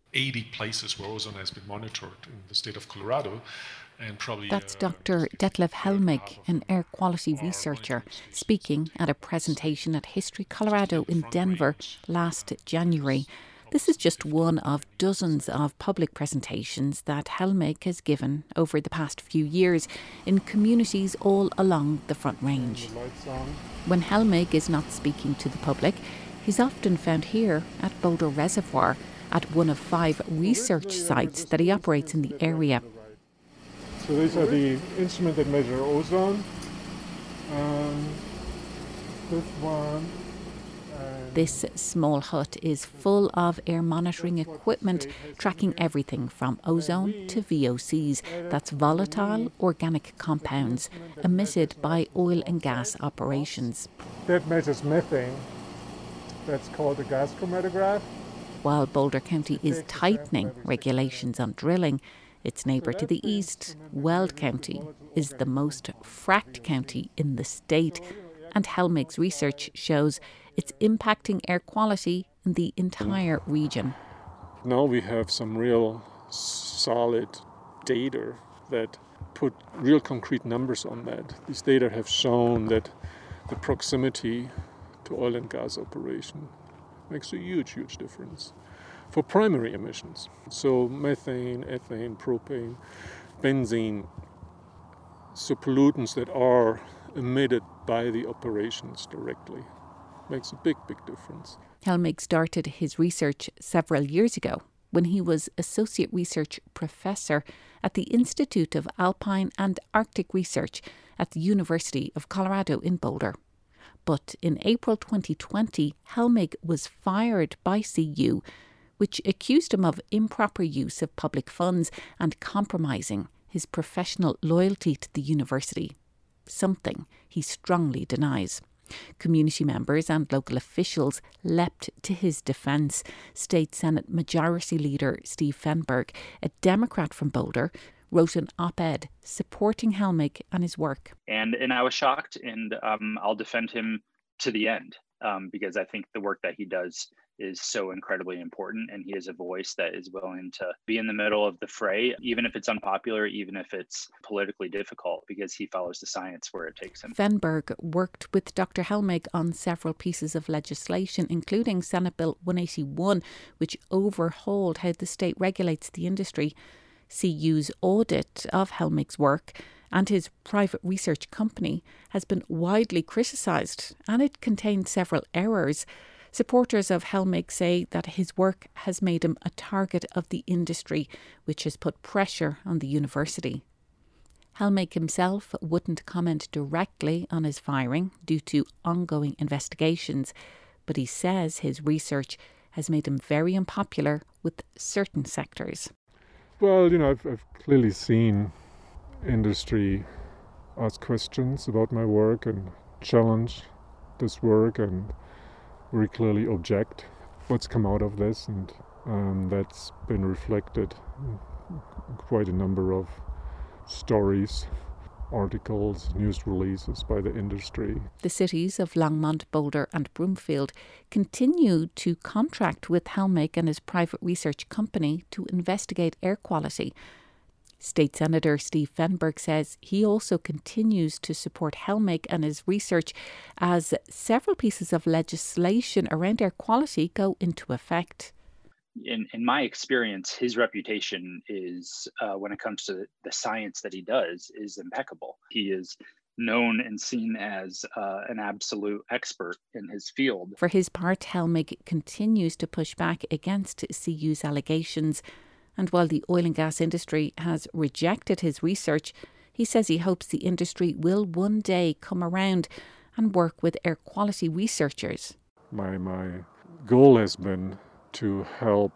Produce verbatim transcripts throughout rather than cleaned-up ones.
eighty places where ozone has been monitored in the state of Colorado. And probably uh, That's Doctor just a Detlef third and a half Helmig, of an them air quality are researcher, monitoring stations speaking at a in the state. presentation at History So to be Colorado in the in front Denver range last uh, January. is probably This is some just fifteen, one of twenty years dozens ahead. of public presentations that Helmig has given over the past few years in communities all along the Front Range. When Helmig is not speaking to the public, he's often found here at Boulder Reservoir, at one of five research sites that he operates in the area. So these are the instruments that measure ozone. Um, this one. This small hut is full of air monitoring equipment, tracking everything from ozone to V O Cs, that's volatile organic compounds, emitted by oil and gas operations. That measures methane. That's called a gas chromatograph. While Boulder County is tightening regulations on drilling, its neighbour to the east, Weld County, is the most fracked county in the state, and Helmig's research shows it's impacting air quality in the entire region. Now we have some real solid data that put real concrete numbers on that. These data have shown that the proximity to oil and gas operation makes a huge, huge difference for primary emissions. So methane, ethane, propane, benzene, so pollutants that are emitted by the operations directly. Makes a big, big difference. Helmig started his research several years ago when he was Associate Research Professor at the Institute of Alpine and Arctic Research at the University of Colorado in Boulder. But in April twenty twenty, Helmig was fired by C U, which accused him of improper use of public funds and compromising his professional loyalty to the university, something he strongly denies. Community members and local officials leapt to his defence. State Senate Majority Leader Steve Fenberg, a Democrat from Boulder, wrote an op-ed supporting Helmig and his work. And and I was shocked, and um, I'll defend him to the end um, because I think the work that he does is so incredibly important, and he is a voice that is willing to be in the middle of the fray, even if it's unpopular, even if it's politically difficult, because he follows the science where it takes him. Fenberg worked with Doctor Helmig on several pieces of legislation, including Senate Bill one eighty-one, which overhauled how the state regulates the industry. C U's audit of Helmig's work and his private research company has been widely criticised, and it contained several errors. Supporters of Helmig say that his work has made him a target of the industry, which has put pressure on the university. Helmig himself wouldn't comment directly on his firing due to ongoing investigations, but he says his research has made him very unpopular with certain sectors. Well, you know, I've, I've clearly seen industry ask questions about my work and challenge this work and very clearly object what's come out of this, and um, that's been reflected in quite a number of stories, articles, news releases by the industry. The cities of Longmont, Boulder and Broomfield continue to contract with Helmig and his private research company to investigate air quality. State Senator Steve Fenberg says he also continues to support Helmig and his research as several pieces of legislation around air quality go into effect. In, in my experience, his reputation is, uh, when it comes to the science that he does, is impeccable. He is known and seen as uh, an absolute expert in his field. For his part, Helmig continues to push back against C U's allegations. And while the oil and gas industry has rejected his research, he says he hopes the industry will one day come around and work with air quality researchers. My, my goal has been to help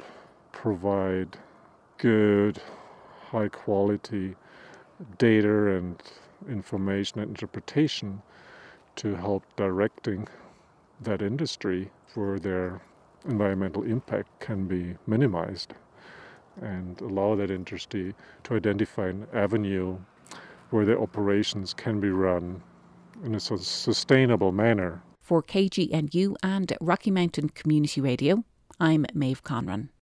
provide good, high quality data and information and interpretation to help directing that industry where their environmental impact can be minimized, and allow that industry to identify an avenue where their operations can be run in a sustainable manner. For K G N U and Rocky Mountain Community Radio, I'm Maeve Conran.